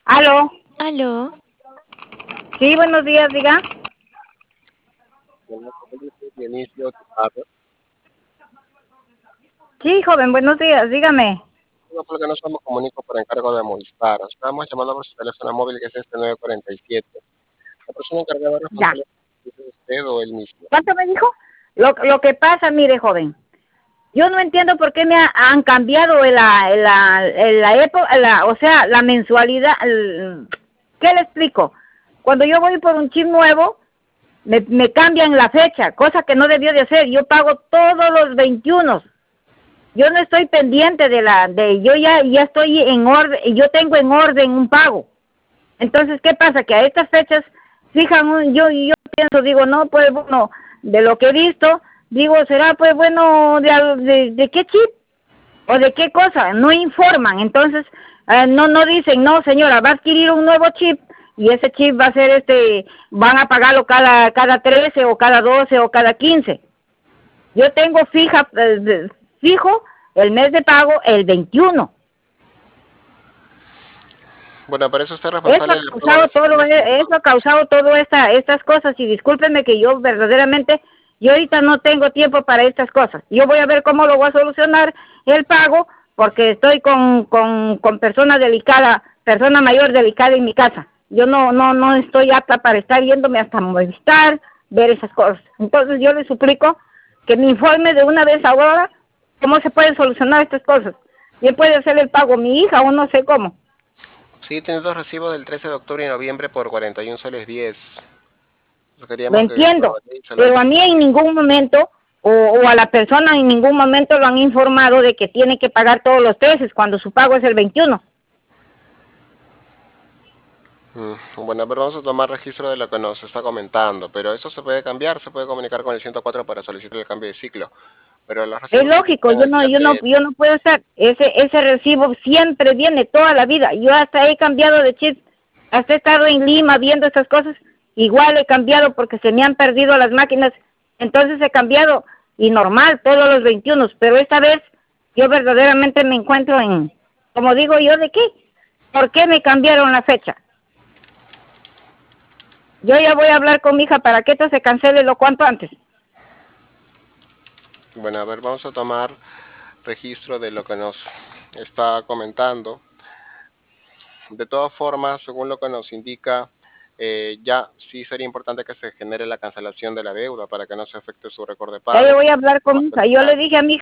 Aló. Aló. Sí, buenos días, diga. Inicio tu tarde. Sí, joven, buenos días, dígame. No, porque no somos comunicos por encargo de Movistar. Estamos llamando por su teléfono móvil que es este 947. La persona encargada Ya. responsable es usted o él mismo. ¿Cuánto me dijo? Lo que pasa, mire, joven, yo no entiendo por qué han cambiado la época, o sea, la mensualidad. ¿Qué le explico? Cuando yo voy por un chip nuevo, me cambian la fecha, cosa que no debió de hacer. Yo pago todos los 21. Yo no estoy pendiente yo ya estoy en orden, yo tengo en orden un pago. Entonces, ¿qué pasa? Que a estas fechas fijan, yo pienso, digo, no, pues bueno, de lo que he visto, digo, será pues bueno, de qué chip o de qué cosa, no informan, entonces no dicen, no señora, va a adquirir un nuevo chip y ese chip va a ser van a pagarlo cada 13 o cada 12 o cada 15. Yo tengo fijo el mes de pago el 21. Bueno, para eso usted es Eso responsable ha del pago causado de eso ha causado estas cosas y discúlpenme que yo verdaderamente, yo ahorita no tengo tiempo para estas cosas. Yo voy a ver cómo lo voy a solucionar el pago porque estoy con persona delicada, persona mayor delicada en mi casa. Yo no estoy apta para estar yéndome hasta Movistar, ver esas cosas. Entonces yo le suplico que me informe de una vez ahora cómo se pueden solucionar estas cosas. Bien puede hacer el pago mi hija o no sé cómo. Sí, tiene dos recibos del 13 de octubre y noviembre por 41 soles 10. Lo Queríamos que entiendo, se lo pero a mí en ningún momento, o a la persona en ningún momento lo han informado de que tiene que pagar todos los 13 cuando su pago es el 21. Bueno, pero vamos a tomar registro de lo que nos está comentando, pero eso se puede cambiar, se puede comunicar con el 104 para solicitar el cambio de ciclo, pero los Es recibos lógico, están al día de... yo no puedo estar, ese recibo siempre viene toda la vida. Yo hasta he cambiado de chip, hasta he estado en Lima viendo estas cosas, igual he cambiado porque se me han perdido las máquinas, entonces he cambiado y normal todos los 21, pero esta vez yo verdaderamente me encuentro como digo yo, ¿de qué? ¿Por qué me cambiaron la fecha? Yo ya voy a hablar con mi hija para que esto se cancele lo cuanto antes. Bueno, a ver, vamos a tomar registro de lo que nos está comentando. De todas formas, según lo que nos indica, ya sí sería importante que se genere la cancelación de la deuda para que no se afecte su récord de Ya yo pago. voy a hablar con mi hija. Yo le dije a mi